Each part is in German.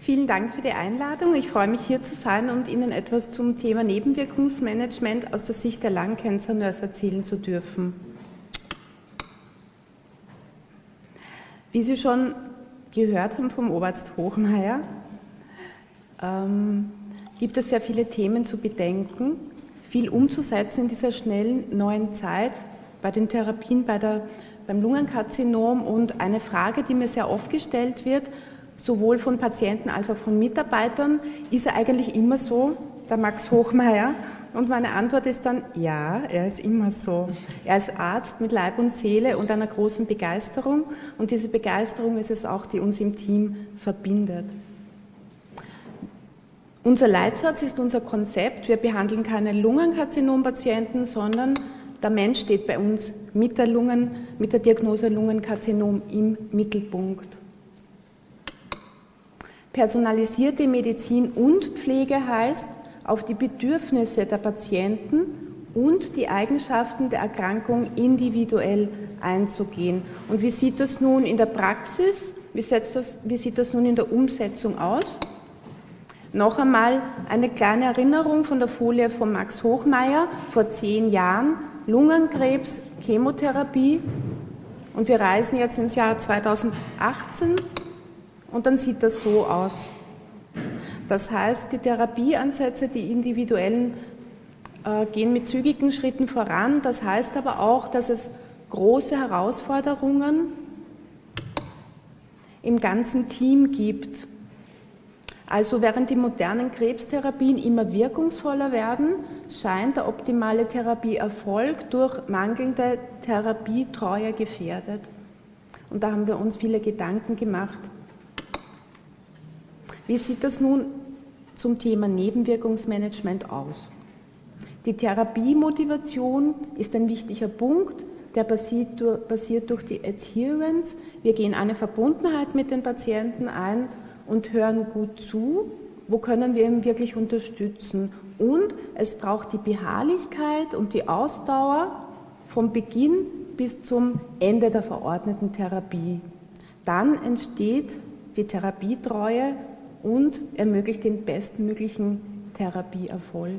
Vielen Dank für die Einladung. Ich freue mich, hier zu sein und Ihnen etwas zum Thema Nebenwirkungsmanagement aus der Sicht der Lung Cancer Nurse erzählen zu dürfen. Wie Sie schon gehört haben vom Oberarzt Hochmeier, gibt es sehr viele Themen zu bedenken, viel umzusetzen in dieser schnellen neuen Zeit bei den Therapien beim Lungenkarzinom. Und eine Frage, die mir sehr oft gestellt wird, sowohl von Patienten als auch von Mitarbeitern: Ist er eigentlich immer so, der Max Hochmeier? Und meine Antwort ist dann: Ja, er ist immer so. Er ist Arzt mit Leib und Seele und einer großen Begeisterung, und diese Begeisterung ist es auch, die uns im Team verbindet. Unser Leitsatz ist unser Konzept: Wir behandeln keine Lungenkarzinompatienten, sondern der Mensch steht bei uns mit der Diagnose Lungenkarzinom im Mittelpunkt. Personalisierte Medizin und Pflege heißt, auf die Bedürfnisse der Patienten und die Eigenschaften der Erkrankung individuell einzugehen. Und wie sieht das nun in der Praxis, wie sieht das nun in der Umsetzung aus? Noch einmal eine kleine Erinnerung von der Folie von Max Hochmeier vor 10 Jahren, Lungenkrebs, Chemotherapie, und wir reisen jetzt ins Jahr 2018. Und dann sieht das so aus. Das heißt, die Therapieansätze, die individuellen, gehen mit zügigen Schritten voran. Das heißt aber auch, dass es große Herausforderungen im ganzen Team gibt. Also während die modernen Krebstherapien immer wirkungsvoller werden, scheint der optimale Therapieerfolg durch mangelnde Therapietreue gefährdet. Und da haben wir uns viele Gedanken gemacht. Wie sieht das nun zum Thema Nebenwirkungsmanagement aus? Die Therapiemotivation ist ein wichtiger Punkt, der basiert durch die Adherence. Wir gehen eine Verbundenheit mit den Patienten ein und hören gut zu. Wo können wir ihn wirklich unterstützen? Und es braucht die Beharrlichkeit und die Ausdauer vom Beginn bis zum Ende der verordneten Therapie. Dann entsteht die Therapietreue und ermöglicht den bestmöglichen Therapieerfolg.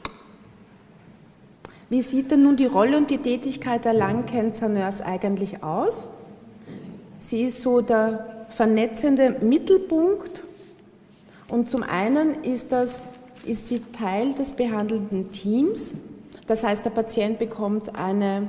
Wie sieht denn nun die Rolle und die Tätigkeit der Lung Cancer Nurse eigentlich aus? Sie ist so der vernetzende Mittelpunkt, und zum einen ist sie Teil des behandelnden Teams. Das heißt, der Patient bekommt eine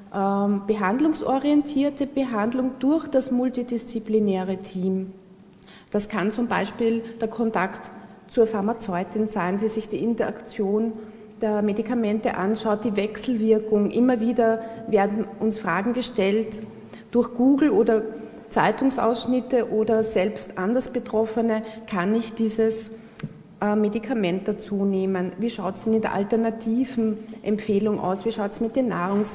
behandlungsorientierte Behandlung durch das multidisziplinäre Team. Das kann zum Beispiel der Kontakt zur Pharmazeutin sein, die sich die Interaktion der Medikamente anschaut, die Wechselwirkung. Immer wieder werden uns Fragen gestellt durch Google oder Zeitungsausschnitte oder selbst anders Betroffene: Kann ich dieses Medikament dazu nehmen? Wie schaut es denn in der alternativen Empfehlung aus? Wie schaut es mit den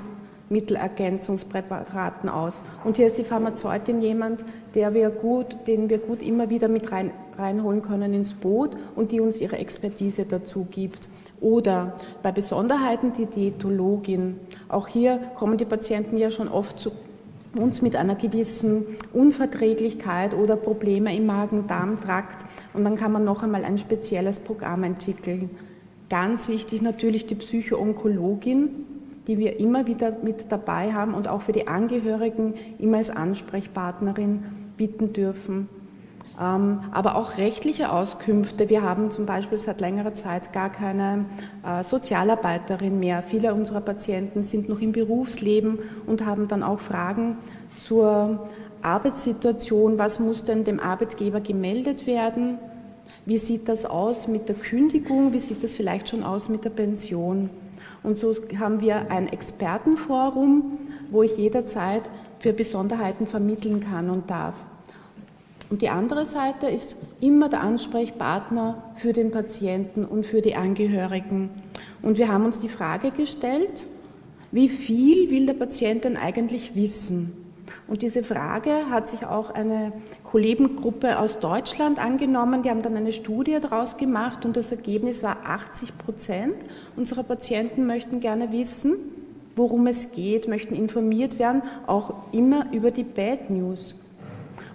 Nahrungsmittelergänzungspräparaten aus? Und hier ist die Pharmazeutin jemand, den wir gut immer wieder mit reinholen können ins Boot und die uns ihre Expertise dazu gibt. Oder bei Besonderheiten die Diätologin. Auch hier kommen die Patienten ja schon oft zu uns mit einer gewissen Unverträglichkeit oder Probleme im Magen-Darm-Trakt, und dann kann man noch einmal ein spezielles Programm entwickeln. Ganz wichtig natürlich die Psycho-Onkologin, die wir immer wieder mit dabei haben und auch für die Angehörigen immer als Ansprechpartnerin bitten dürfen. Aber auch rechtliche Auskünfte. Wir haben zum Beispiel seit längerer Zeit gar keine Sozialarbeiterin mehr. Viele unserer Patienten sind noch im Berufsleben und haben dann auch Fragen zur Arbeitssituation. Was muss denn dem Arbeitgeber gemeldet werden? Wie sieht das aus mit der Kündigung? Wie sieht das vielleicht schon aus mit der Pension? Und so haben wir ein Expertenforum, wo ich jederzeit für Besonderheiten vermitteln kann und darf. Und die andere Seite ist immer der Ansprechpartner für den Patienten und für die Angehörigen. Und wir haben uns die Frage gestellt: Wie viel will der Patient denn eigentlich wissen? Und diese Frage hat sich auch eine Kollegengruppe aus Deutschland angenommen. Die haben dann eine Studie daraus gemacht, und das Ergebnis war: 80% unserer Patienten möchten gerne wissen, worum es geht, möchten informiert werden, auch immer über die Bad News.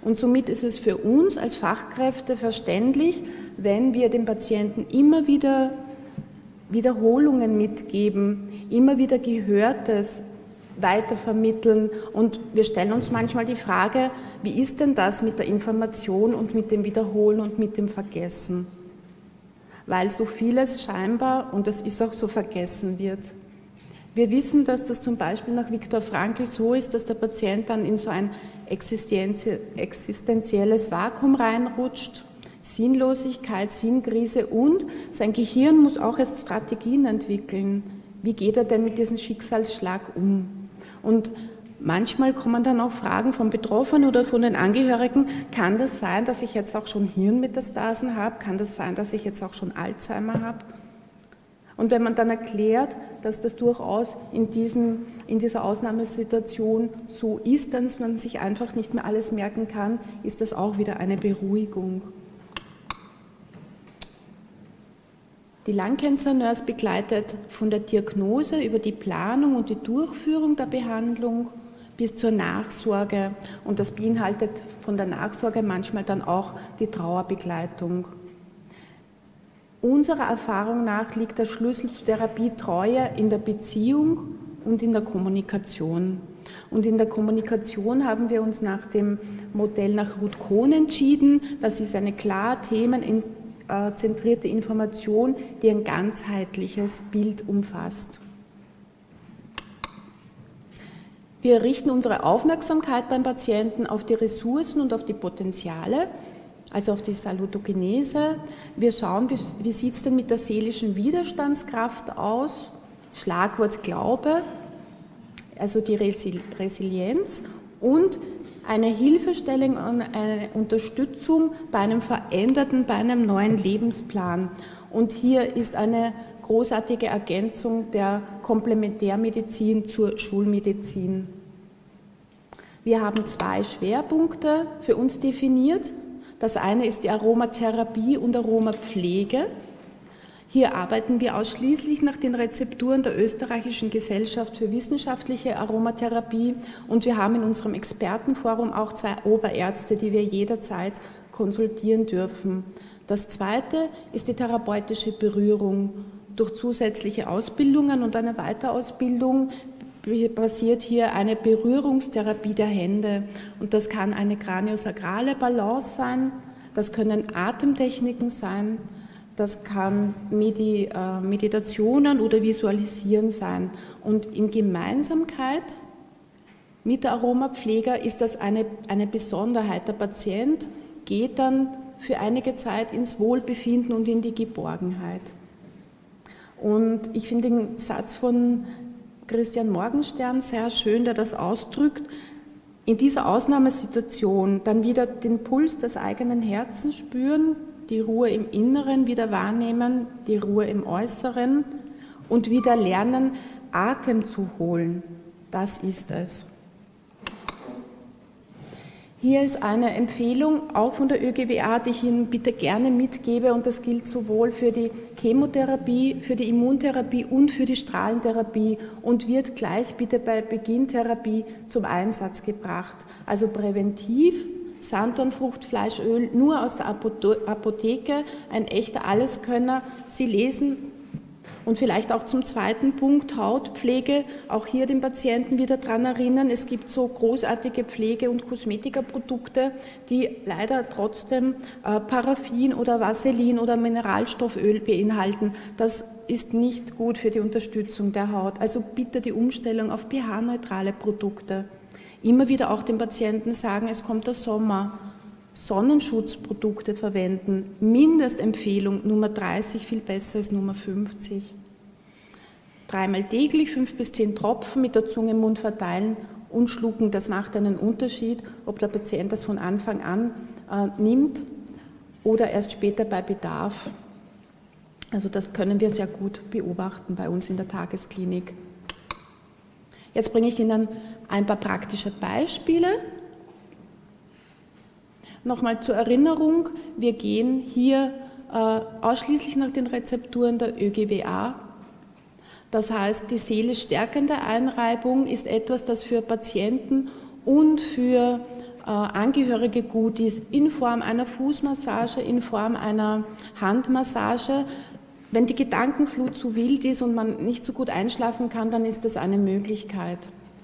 Und somit ist es für uns als Fachkräfte verständlich, wenn wir dem Patienten immer wieder Wiederholungen mitgeben, immer wieder Gehörtes weitervermitteln. Und wir stellen uns manchmal die Frage, wie ist denn das mit der Information und mit dem Wiederholen und mit dem Vergessen? Weil so vieles scheinbar, und das ist auch so, vergessen wird. Wir wissen, dass das zum Beispiel nach Viktor Frankl so ist, dass der Patient dann in so ein existenzielles Vakuum reinrutscht, Sinnlosigkeit, Sinnkrise, und sein Gehirn muss auch erst Strategien entwickeln. Wie geht er denn mit diesem Schicksalsschlag um? Und manchmal kommen dann auch Fragen von Betroffenen oder von den Angehörigen, kann das sein, dass ich jetzt auch schon Hirnmetastasen habe? Kann das sein, dass ich jetzt auch schon Alzheimer habe? Und wenn man dann erklärt, dass das durchaus in dieser Ausnahmesituation so ist, dass man sich einfach nicht mehr alles merken kann, ist das auch wieder eine Beruhigung. Die Lung Cancer Nurse begleitet von der Diagnose über die Planung und die Durchführung der Behandlung bis zur Nachsorge, und das beinhaltet von der Nachsorge manchmal dann auch die Trauerbegleitung. Unserer Erfahrung nach liegt der Schlüssel zur Therapietreue in der Beziehung und in der Kommunikation. Und in der Kommunikation haben wir uns nach dem Modell nach Ruth Cohn entschieden. Das ist eine klar themenzentrierte Information, die ein ganzheitliches Bild umfasst. Wir richten unsere Aufmerksamkeit beim Patienten auf die Ressourcen und auf die Potenziale, also auf die Salutogenese. Wir schauen, wie sieht es denn mit der seelischen Widerstandskraft aus? Schlagwort Glaube, also die Resilienz, und eine Hilfestellung und eine Unterstützung bei einem veränderten, bei einem neuen Lebensplan. Und hier ist eine großartige Ergänzung der Komplementärmedizin zur Schulmedizin. Wir haben 2 Schwerpunkte für uns definiert. Das eine ist die Aromatherapie und Aromapflege. Hier arbeiten wir ausschließlich nach den Rezepturen der Österreichischen Gesellschaft für wissenschaftliche Aromatherapie, und wir haben in unserem Expertenforum auch 2 Oberärzte, die wir jederzeit konsultieren dürfen. Das zweite ist die therapeutische Berührung. Durch zusätzliche Ausbildungen und eine Weiterausbildung passiert hier eine Berührungstherapie der Hände, und das kann eine kraniosakrale Balance sein, das können Atemtechniken sein, das kann Meditationen oder Visualisieren sein. Und in Gemeinsamkeit mit der Aromapfleger ist das eine Besonderheit. Der Patient geht dann für einige Zeit ins Wohlbefinden und in die Geborgenheit. Und ich finde den Satz von Christian Morgenstern sehr schön, der das ausdrückt: In dieser Ausnahmesituation dann wieder den Puls des eigenen Herzens spüren, die Ruhe im Inneren wieder wahrnehmen, die Ruhe im Äußeren und wieder lernen, Atem zu holen. Das ist es. Hier ist eine Empfehlung, auch von der ÖGWA, die ich Ihnen bitte gerne mitgebe, und das gilt sowohl für die Chemotherapie, für die Immuntherapie und für die Strahlentherapie und wird gleich bitte bei Beginn-Therapie zum Einsatz gebracht. Also präventiv, Sanddornfruchtfleischöl nur aus der Apotheke, ein echter Alleskönner. Sie lesen. Und vielleicht auch zum zweiten Punkt, Hautpflege, auch hier den Patienten wieder daran erinnern, es gibt so großartige Pflege- und Kosmetikaprodukte, die leider trotzdem Paraffin oder Vaseline oder Mineralstofföl beinhalten. Das ist nicht gut für die Unterstützung der Haut. Also bitte die Umstellung auf pH-neutrale Produkte. Immer wieder auch den Patienten sagen, es kommt der Sommer. Sonnenschutzprodukte verwenden, Mindestempfehlung Nummer 30, viel besser ist Nummer 50. 3-mal täglich 5 bis 10 Tropfen mit der Zunge im Mund verteilen und schlucken, das macht einen Unterschied, ob der Patient das von Anfang an nimmt oder erst später bei Bedarf. Also das können wir sehr gut beobachten bei uns in der Tagesklinik. Jetzt bringe ich Ihnen ein paar praktische Beispiele. Nochmal zur Erinnerung, wir gehen hier ausschließlich nach den Rezepturen der ÖGWA. Das heißt, die seelisch stärkende Einreibung ist etwas, das für Patienten und für Angehörige gut ist, in Form einer Fußmassage, in Form einer Handmassage. Wenn die Gedankenflut zu wild ist und man nicht so gut einschlafen kann, dann ist das eine Möglichkeit.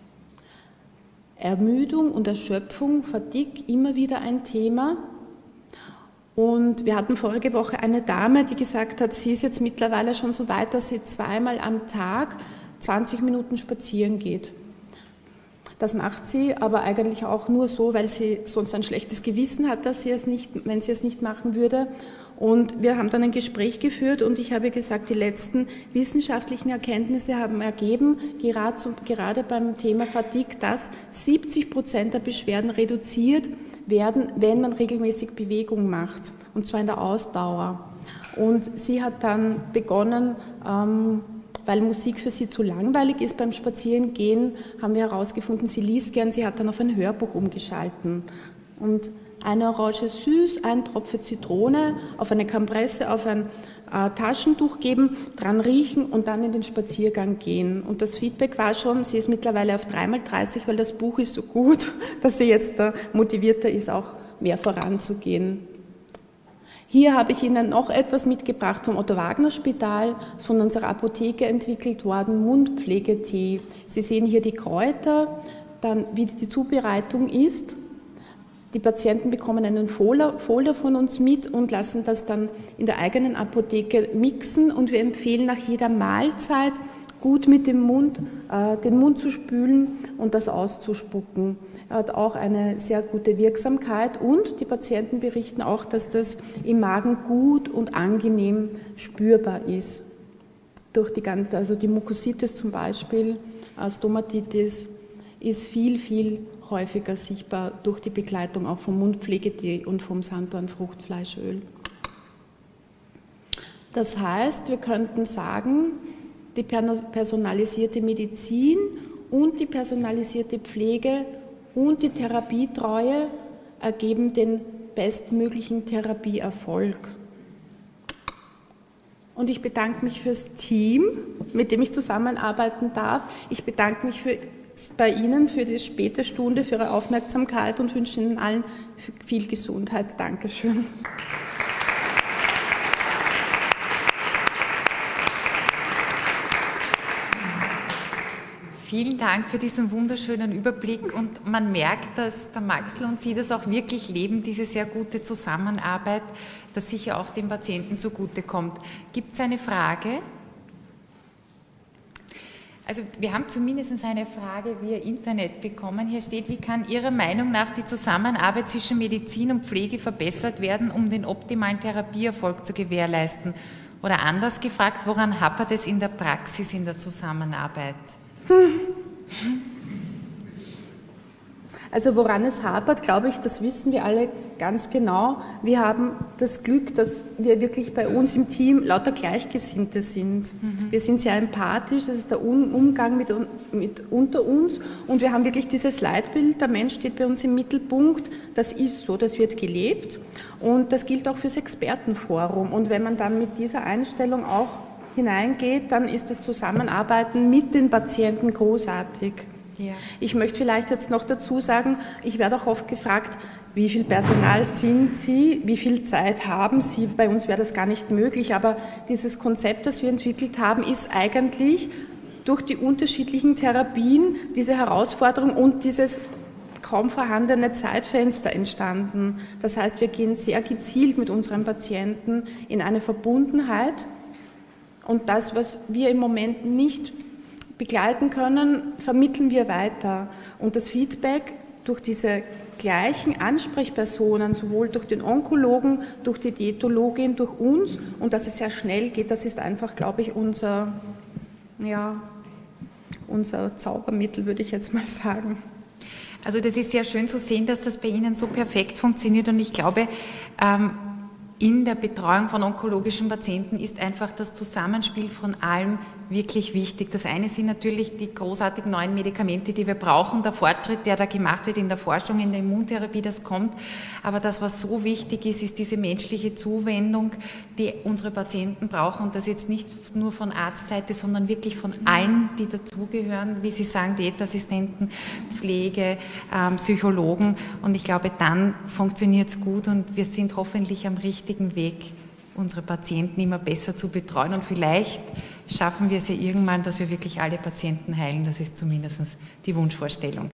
Ermüdung und Erschöpfung, Fatigue, immer wieder ein Thema. Und wir hatten vorige Woche eine Dame, die gesagt hat, sie ist jetzt mittlerweile schon so weit, dass sie 2-mal am Tag 20 Minuten spazieren geht. Das macht sie aber eigentlich auch nur so, weil sie sonst ein schlechtes Gewissen hat, dass sie es nicht, wenn sie es nicht machen würde. Und wir haben dann ein Gespräch geführt und ich habe gesagt, die letzten wissenschaftlichen Erkenntnisse haben ergeben, gerade beim Thema Fatigue, dass 70% der Beschwerden reduziert werden, wenn man regelmäßig Bewegung macht, und zwar in der Ausdauer. Und sie hat dann begonnen, weil Musik für sie zu langweilig ist beim Spazierengehen, haben wir herausgefunden, sie liest gern, sie hat dann auf ein Hörbuch umgeschalten. Und eine Orange süß, ein Tropfen Zitrone, auf eine Kompresse, auf ein Taschentuch geben, dran riechen und dann in den Spaziergang gehen. Und das Feedback war schon, sie ist mittlerweile auf 3x30, weil das Buch ist so gut, dass sie jetzt motivierter ist, auch mehr voranzugehen. Hier habe ich Ihnen noch etwas mitgebracht vom Otto-Wagner-Spital, von unserer Apotheke entwickelt worden, Mundpflegetee. Sie sehen hier die Kräuter, dann wie die Zubereitung ist. Die Patienten bekommen einen Folder von uns mit und lassen das dann in der eigenen Apotheke mixen, und wir empfehlen nach jeder Mahlzeit gut mit dem Mund, den Mund zu spülen und das auszuspucken. Er hat auch eine sehr gute Wirksamkeit, und die Patienten berichten auch, dass das im Magen gut und angenehm spürbar ist. Durch die ganze, also die Mukositis zum Beispiel, Stomatitis ist viel häufiger sichtbar durch die Begleitung auch vom Mundpflegetee und vom Sanddornfruchtfleischöl. Das heißt, wir könnten sagen, die personalisierte Medizin und die personalisierte Pflege und die Therapietreue ergeben den bestmöglichen Therapieerfolg. Und ich bedanke mich fürs Team, mit dem ich zusammenarbeiten darf. Ich bedanke mich bei Ihnen für die späte Stunde, für Ihre Aufmerksamkeit und wünsche Ihnen allen viel Gesundheit. Dankeschön. Vielen Dank für diesen wunderschönen Überblick, und man merkt, dass der Maxl und Sie das auch wirklich leben, diese sehr gute Zusammenarbeit, das sicher auch dem Patienten zugutekommt. Gibt es eine Frage? Also wir haben zumindest eine Frage via Internet bekommen. Hier steht, wie kann Ihrer Meinung nach die Zusammenarbeit zwischen Medizin und Pflege verbessert werden, um den optimalen Therapieerfolg zu gewährleisten? Oder anders gefragt, woran hapert es in der Praxis in der Zusammenarbeit? Also woran es hapert, glaube ich, das wissen wir alle ganz genau. Wir haben das Glück, dass wir wirklich bei uns im Team lauter Gleichgesinnte sind. Wir sind sehr empathisch, das ist der Umgang mit unter uns, und wir haben wirklich dieses Leitbild, der Mensch steht bei uns im Mittelpunkt, das ist so, das wird gelebt, und das gilt auch fürs Expertenforum. Und wenn man dann mit dieser Einstellung auch hineingeht, dann ist das Zusammenarbeiten mit den Patienten großartig. Ja. Ich möchte vielleicht jetzt noch dazu sagen, ich werde auch oft gefragt, wie viel Personal sind Sie, wie viel Zeit haben Sie? Bei uns wäre das gar nicht möglich, aber dieses Konzept, das wir entwickelt haben, ist eigentlich durch die unterschiedlichen Therapien, diese Herausforderung und dieses kaum vorhandene Zeitfenster entstanden. Das heißt, wir gehen sehr gezielt mit unseren Patienten in eine Verbundenheit, und das, was wir im Moment nicht begleiten können, vermitteln wir weiter. Und das Feedback durch diese gleichen Ansprechpersonen, sowohl durch den Onkologen, durch die Diätologin, durch uns, und dass es sehr schnell geht, das ist einfach, glaube ich, unser Zaubermittel, würde ich jetzt mal sagen. Also das ist sehr schön zu sehen, dass das bei Ihnen so perfekt funktioniert, und ich glaube, in der Betreuung von onkologischen Patienten ist einfach das Zusammenspiel von allem wirklich wichtig. Das eine sind natürlich die großartigen neuen Medikamente, die wir brauchen, der Fortschritt, der da gemacht wird in der Forschung, in der Immuntherapie, das kommt. Aber das, was so wichtig ist, ist diese menschliche Zuwendung, die unsere Patienten brauchen. Und das jetzt nicht nur von Arztseite, sondern wirklich von allen, die dazugehören, wie Sie sagen, Diätassistenten, Pflege, Psychologen. Und ich glaube, dann funktioniert es gut und wir sind hoffentlich am richtigen Weg, unsere Patienten immer besser zu betreuen. Und vielleicht schaffen wir es ja irgendwann, dass wir wirklich alle Patienten heilen. Das ist zumindest die Wunschvorstellung.